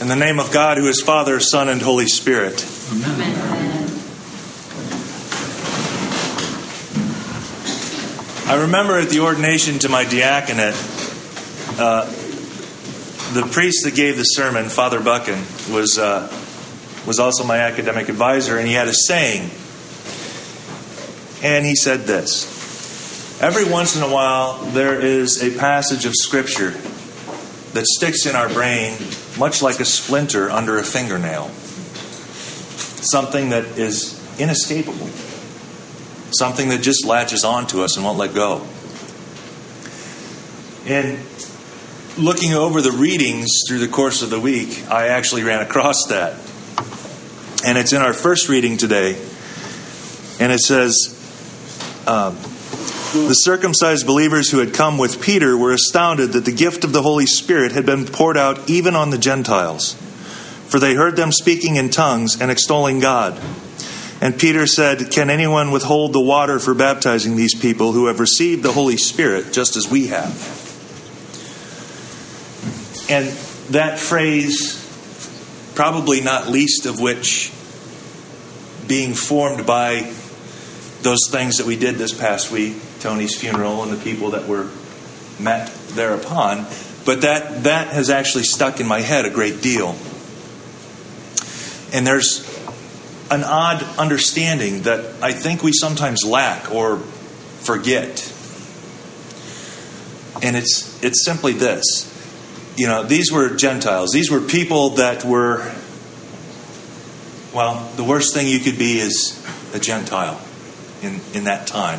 In the name of God, who is Father, Son, and Holy Spirit. Amen. I remember at the ordination to my diaconate, the priest that gave the sermon, Father Buchan, was also my academic advisor, and he had a saying. And he said this: every once in a while there is a passage of Scripture that sticks in our brain much like a splinter under a fingernail. Something that is inescapable. Something that just latches onto us and won't let go. And looking over the readings through the course of the week, I actually ran across that. And it's in our first reading today. And it says, the circumcised believers who had come with Peter were astounded that the gift of the Holy Spirit had been poured out even on the Gentiles. For they heard them speaking in tongues and extolling God. And Peter said, "Can anyone withhold the water for baptizing these people who have received the Holy Spirit just as we have?" And that phrase, probably not least of which being formed by those things that we did this past week, Tony's funeral and the people that were met thereupon, but that has actually stuck in my head a great deal. And there's an odd understanding that I think we sometimes lack or forget. And it's simply this. You know, these were Gentiles. These were people that were, well, the worst thing you could be is a Gentile in that time.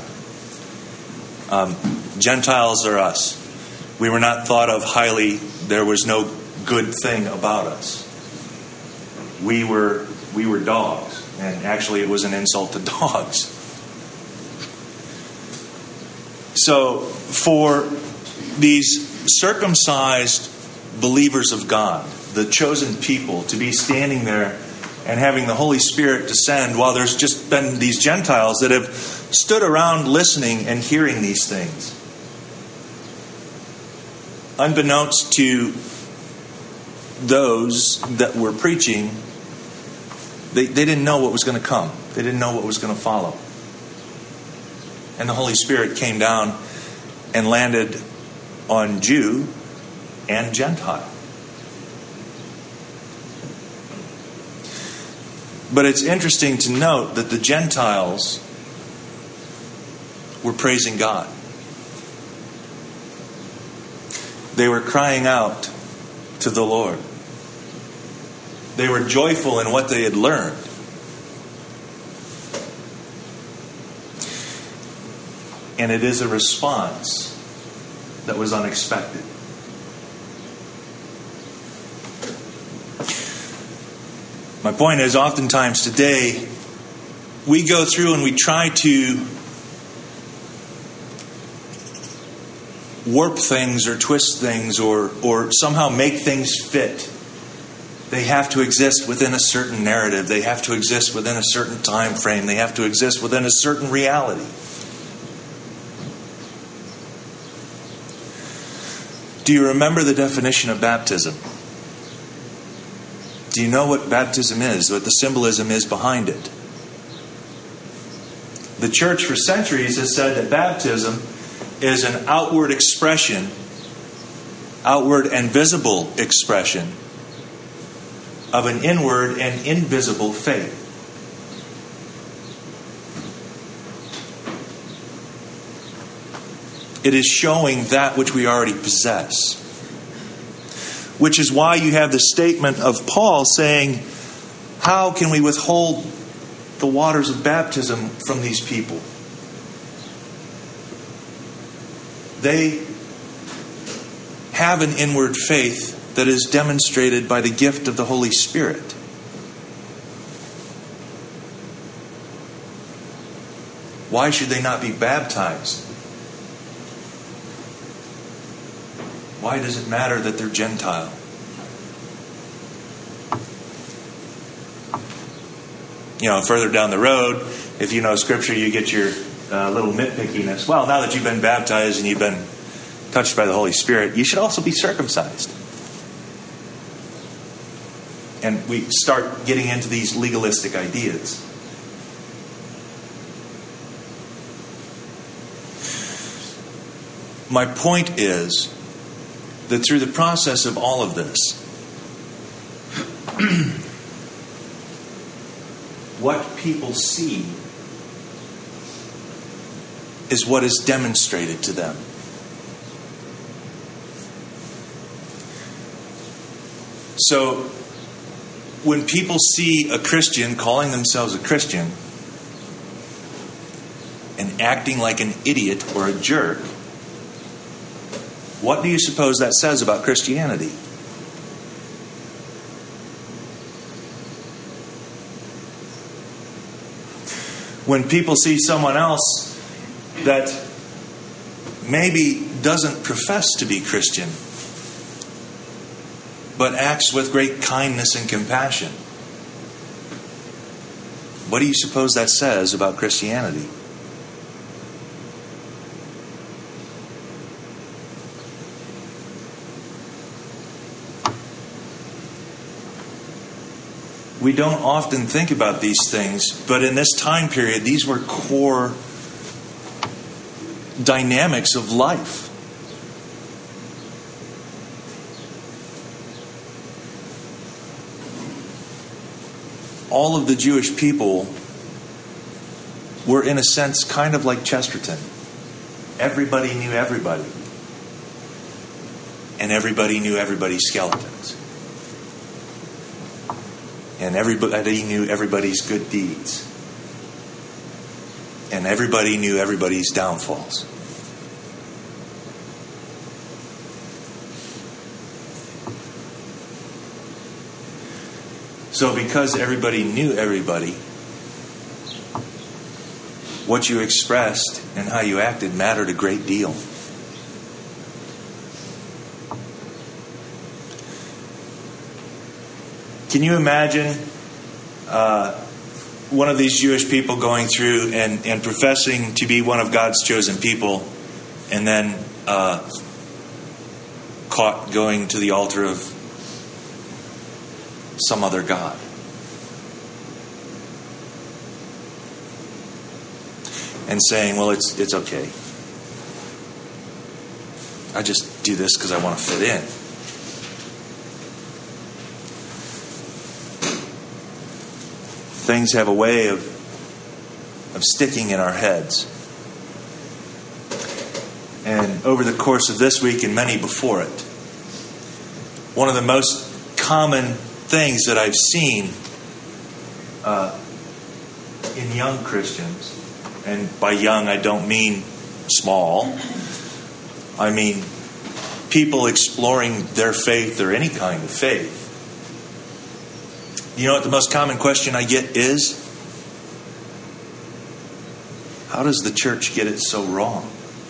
Gentiles are us. We were not thought of highly. There was no good thing about us. We were dogs. And actually it was an insult to dogs. So for these circumcised believers of God, the chosen people, to be standing there and having the Holy Spirit descend while there's just been these Gentiles that have stood around listening and hearing these things. Unbeknownst to those that were preaching, they didn't know what was going to come. They didn't know what was going to follow. And the Holy Spirit came down and landed on Jew and Gentile. But it's interesting to note that the Gentiles were praising God. They were crying out to the Lord. They were joyful in what they had learned. And it is a response that was unexpected. My point is, oftentimes today, we go through and we try to warp things or twist things or somehow make things fit. They have to exist within a certain narrative. They have to exist within a certain time frame. They have to exist within a certain reality. Do you remember the definition of baptism? Do you know what baptism is, what the symbolism is behind it? The church for centuries has said that baptism is an outward expression, outward and visible expression of an inward and invisible faith. It is showing that which we already possess. Which is why you have the statement of Paul saying, how can we withhold the waters of baptism from these people? They have an inward faith that is demonstrated by the gift of the Holy Spirit. Why should they not be baptized? Why does it matter that they're Gentile? You know, further down the road, if you know Scripture, you get your little nitpickiness. Well, now that you've been baptized and you've been touched by the Holy Spirit, you should also be circumcised. And we start getting into these legalistic ideas. My point is that through the process of all of this, what people see is what is demonstrated to them. So, when people see a Christian calling themselves a Christian and acting like an idiot or a jerk, what do you suppose that says about Christianity? When people see someone else that maybe doesn't profess to be Christian, but acts with great kindness and compassion, what do you suppose that says about Christianity? We don't often think about these things, but in this time period, these were core dynamics of life. All of the Jewish people were, in a sense, kind of like Chesterton. Everybody knew everybody. And everybody knew everybody's skeletons. And everybody knew everybody's good deeds. And everybody knew everybody's downfalls. So because everybody knew everybody, what you expressed and how you acted mattered a great deal. Can you imagine one of these Jewish people going through and professing to be one of God's chosen people, and then caught going to the altar of some other god? And saying, well, it's okay. I just do this because I want to fit in. Things have a way of sticking in our heads. And over the course of this week and many before it, one of the most common things that I've seen in young Christians, and by young I don't mean small, I mean people exploring their faith or any kind of faith. You know what the most common question I get is? How does the church get it so wrong?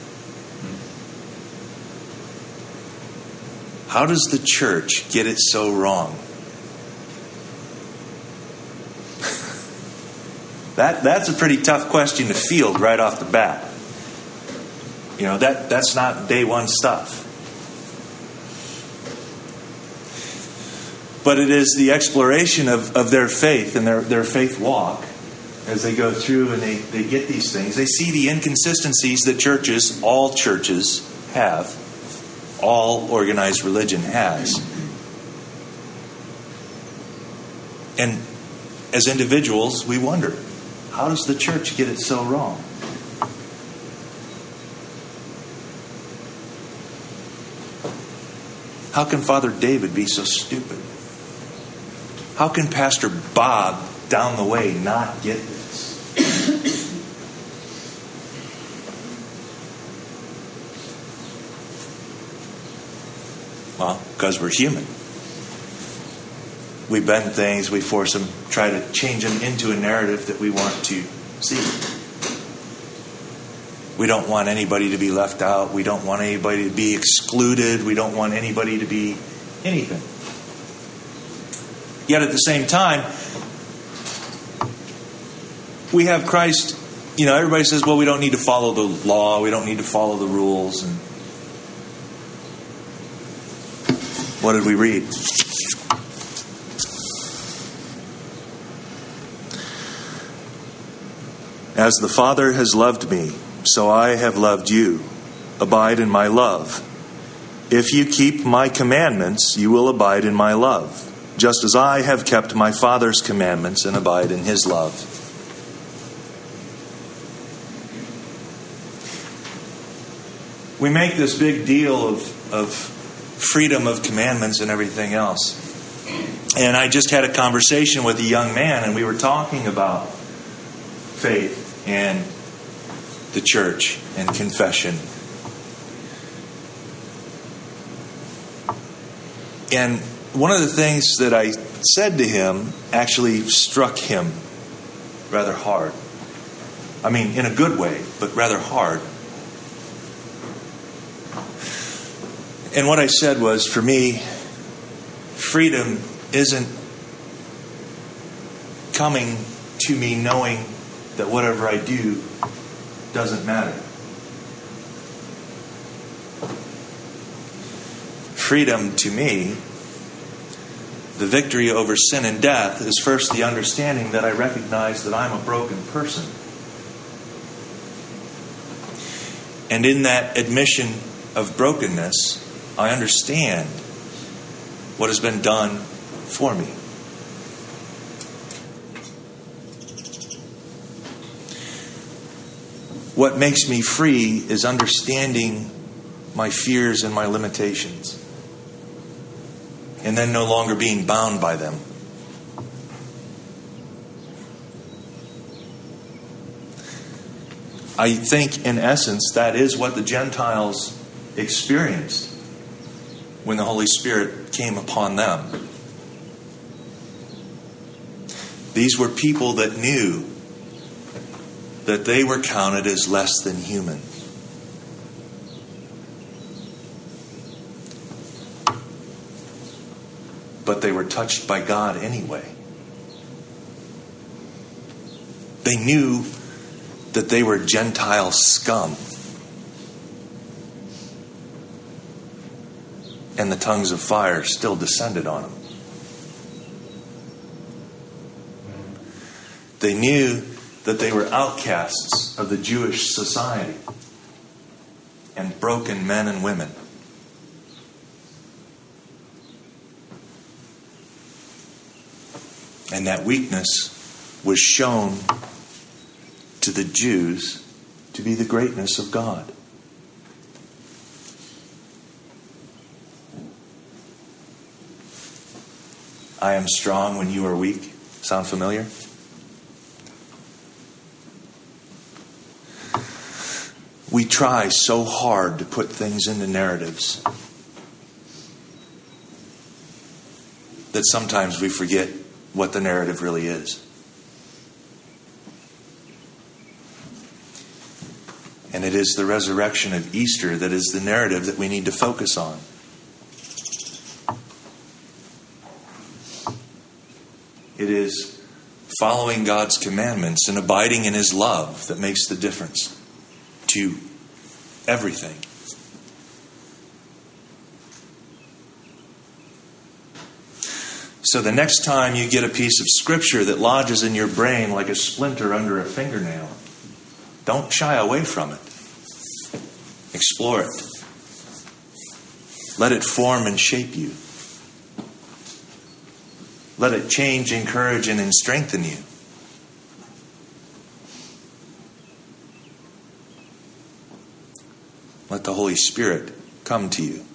How does the church get it so wrong? That's a pretty tough question to field right off the bat. You know, that's not day one stuff. But it is the exploration of their faith and their faith walk as they go through and they get these things. They see the inconsistencies that churches, all churches have, all organized religion has. And as individuals, we wonder, how does the church get it so wrong? How can Father David be so stupid? How can Pastor Bob down the way not get this? Well, because we're human. We bend things, we force them, try to change them into a narrative that we want to see. We don't want anybody to be left out. We don't want anybody to be excluded. We don't want anybody to be anything. Yet at the same time, we have Christ. You know, everybody says, well, we don't need to follow the law. We don't need to follow the rules. And what did we read? As the Father has loved me, so I have loved you. Abide in my love. If you keep my commandments, you will abide in my love, just as I have kept my Father's commandments and abide in his love. We make this big deal of freedom of commandments and everything else. And I just had a conversation with a young man, and we were talking about faith and the church and confession. And one of the things that I said to him actually struck him rather hard. I mean, in a good way, but rather hard. And what I said was, for me, freedom isn't coming to me knowing that whatever I do doesn't matter. Freedom to me, the victory over sin and death, is first the understanding that I recognize that I'm a broken person. And in that admission of brokenness, I understand what has been done for me. What makes me free is understanding my fears and my limitations, and then no longer being bound by them. I think, in essence, that is what the Gentiles experienced when the Holy Spirit came upon them. These were people that knew that they were counted as less than human. But they were touched by God anyway. They knew that they were Gentile scum. And the tongues of fire still descended on them. They knew that they were outcasts of the Jewish society and broken men and women. And that weakness was shown to the Jews to be the greatness of God. I am strong when you are weak. Sound familiar? We try so hard to put things into narratives that sometimes we forget what the narrative really is. And it is the resurrection of Easter that is the narrative that we need to focus on. It is following God's commandments and abiding in his love that makes the difference to everything. So the next time you get a piece of scripture that lodges in your brain like a splinter under a fingernail, don't shy away from it. Explore it. Let it form and shape you. Let it change, encourage, and strengthen you. Let the Holy Spirit come to you.